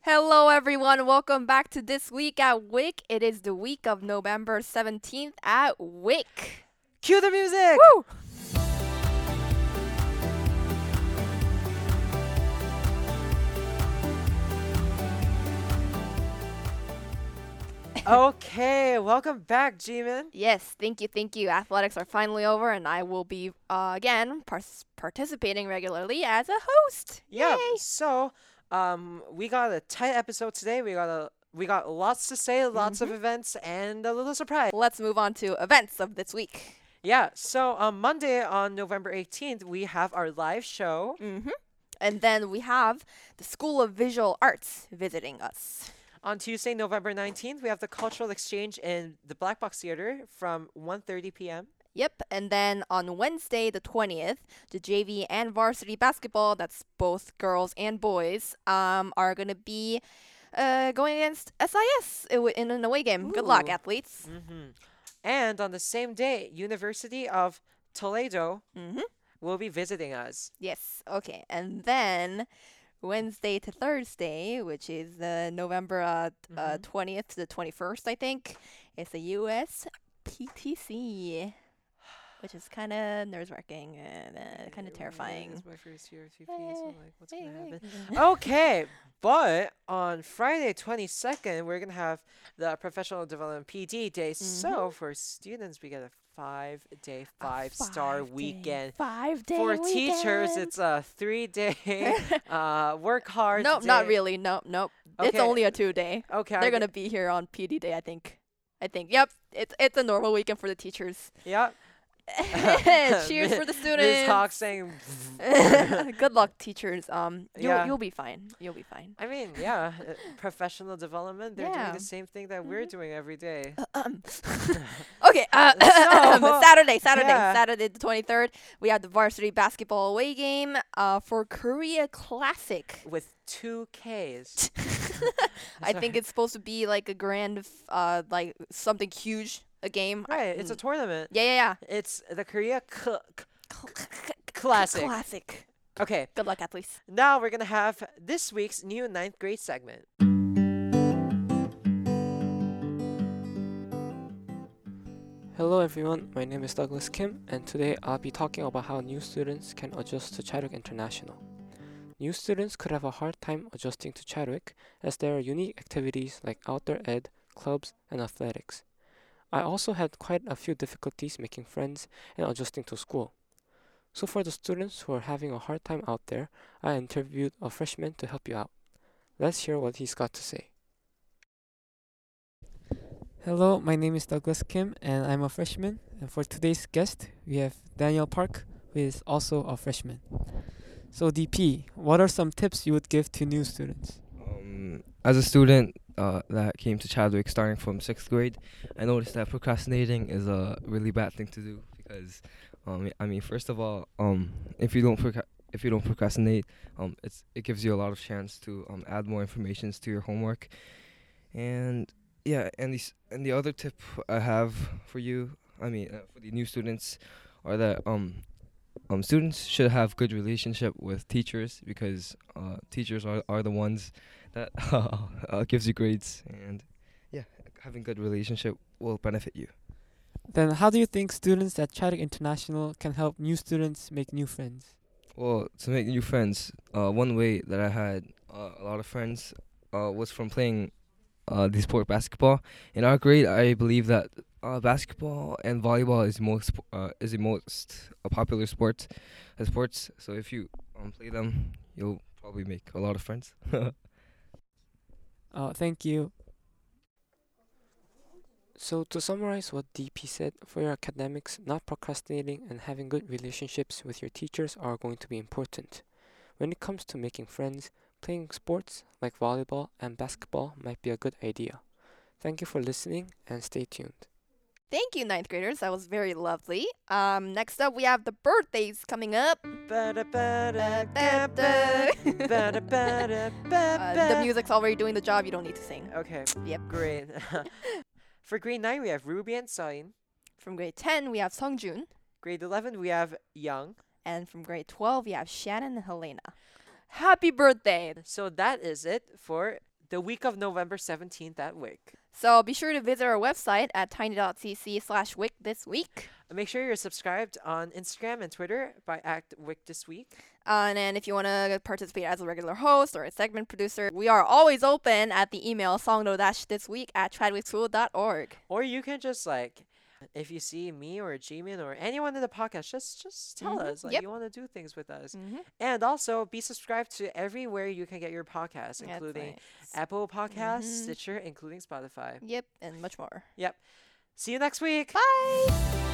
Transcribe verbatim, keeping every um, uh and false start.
Hello, everyone. Welcome back to This Week at Wick. It is the week of November seventeenth at Wick. Cue the music! Woo! Okay, welcome back, Jimin. Yes, thank you, thank you. Athletics are finally over, and I will be, uh, again, par- participating regularly as a host. Yeah, Yay! so um, we got a tight episode today. We got a we got lots to say, lots of Mhm. events, and a little surprise. Let's move on to events of this week. Yeah, so on Monday on November eighteenth, we have our live show. Mm-hmm. And then we have the School of Visual Arts visiting us. On Tuesday, November nineteenth, we have the cultural exchange in the Black Box Theater from one thirty p.m. Yep, and then on Wednesday, the twentieth, the J V and varsity basketball, that's both girls and boys, um, are going to be uh, going against S I S i- w- in an away game. Good luck, Ooh. athletes. Mm-hmm. And on the same day, University of Toledo Mm-hmm. will be visiting us. Yes, okay. And then Wednesday to Thursday, which is uh, November uh, t- uh, Mhm. twentieth to the twenty-first, I think, it's the U S P T C, which is kind of nerve-wracking and uh, kind of Yeah, terrifying. It's my first year of T P, Eh, so like, what's gonna eh, happen? eh. Okay, but on Friday twenty-second, we're gonna have the Professional Development P D Day. So for students, we get a five-day, A five-star five-day- weekend. Five-day For teachers, weekend. it's a three-day. uh, work hard. Nope, not day. really. Nope, nope. It's Okay, only a two-day. Okay, They're I gonna get- be here on P D Day, I think. I think. Yep, it's it's a normal weekend for the teachers. Yeah. Cheers for the Miz students. Hawk saying. Good luck, teachers. Um, you'll Yeah. you'll be fine. You'll be fine. I mean, yeah, uh, professional development. They're doing Yeah. the same thing that we're Mhm. doing every day. Um, okay, uh, So, Saturday, Saturday, yeah. Saturday the twenty-third, we have the varsity basketball away game uh, for Korea Classic. With two Ks. I think it's supposed to be like a grand, f- uh, like something huge, a game. I- Right, it's a mm. tournament. Yeah, yeah, It's the Korea C- C- yeah. Classic. Classic. Okay, Good luck, athletes. now we're gonna have this week's new ninth grade segment. Hello everyone, my name is Douglas Kim, and today I'll be talking about how new students can adjust to Chadwick International. New students could have a hard time adjusting to Chadwick as there are unique activities like outdoor ed, clubs, and athletics. I also had quite a few difficulties making friends and adjusting to school. So for the students who are having a hard time out there, I interviewed a freshman to help you out. Let's hear what he's got to say. Hello, my name is Douglas Kim and I'm a freshman. And for today's guest, we have Daniel Park, who is also a freshman. So D P, what are some tips you would give to new students? Um, as a student uh, that came to Chadwick starting from sixth grade, I noticed that procrastinating is a really bad thing to do because, um, I mean, first of all, um, if you don't proca- if you don't procrastinate, um, it's it gives you a lot of chance to um, add more information to your homework, and yeah, and the and the other tip I have for you, I mean, uh, for the new students, are that um um, students should have good relationship with teachers because uh, teachers are, are the ones that uh, gives you grades, and yeah, having good relationship will benefit you. Then how do you think students at Chadwick International can help new students make new friends? Well, to make new friends, uh, one way that I had uh, a lot of friends uh, was from playing uh, the sport basketball. In our grade, I believe that uh, basketball and volleyball is most uh, is the most uh, popular sport, uh, sports. So if you um, play them, you'll probably make a lot of friends. Uh, thank you. So to summarize what D P said, for your academics, not procrastinating and having good relationships with your teachers are going to be important. When it comes to making friends, playing sports like volleyball and basketball might be a good idea. Thank you for listening and stay tuned. Thank you, ninth graders. That was very lovely. Um, next up, we have the birthdays coming up. Ba-da-ba-da-ba-ba. Uh, Ba-da-ba-da-ba-ba. the music's already doing the job. You don't need to sing. Okay, Yep. great. For grade nine, we have Ruby and Sain. From grade ten, we have Sungjun. Grade eleven, we have Young. And from grade twelve, we have Shannon and Helena. Happy birthday! So that is it for the week of November seventeenth at Wick. So be sure to visit our website at tiny.cc slash wick this week. Make sure you're subscribed on Instagram and Twitter by at Wick This Week. Uh, and then if you want to participate as a regular host or a segment producer, we are always open at the email songdo-thisweek at chadwickschool dot org. Or you can just like, if you see me or Jimin or anyone in the podcast, just just tell Mhm, us like yep. you want to do things with us. Mm-hmm. And also be subscribed to everywhere you can get your podcasts, That's including right. Apple Podcasts, Mhm. Stitcher, including Spotify. Yep, and much more. Yep. See you next week. Bye!